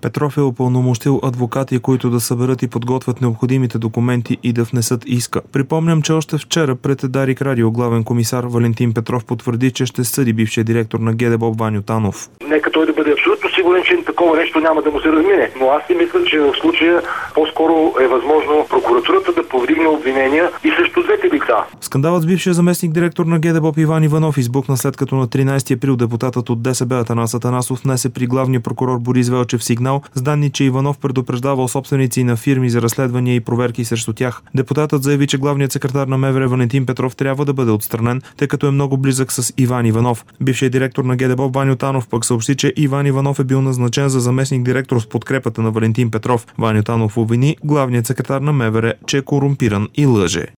Петров е упълномощил адвокати, които да съберат и подготвят необходимите документи и да внесат иска. Припомням, че още вчера пред Дарик Радио главен комисар Валентин Петров потвърди, че ще съди бившия директор на ГДБОП Ваньо Танов. Нека той да бъде абсолютно сигурен, че такова нещо няма да му се размине. Но аз си мисля, че в случая по-скоро е възможно прокуратурата да повдигне обвинения и срещу двете лица. Скандалът с бившия заместник директор на ГДБОП Иван Иванов избухна след като на 13 април депутатът от ДСБ Атанас Атанасов внесе при главния прокурор Борис Велчев сигнал с данни, че Иванов предупреждавал собственици на фирми за разследвания и проверки срещу тях. Депутатът заяви, че главният секретар на МВР Валентин Петров трябва да бъде отстранен, тъй като е много близък с Иван Иванов. Бившият директор на ГДБОП Ваньо Танов пък съобщи, че Иван Иванов е бил назначен за заместник директор с подкрепата на Валентин Петров. Ваньо Танов обвини главният секретар на МВР, че е корумпиран и лъже.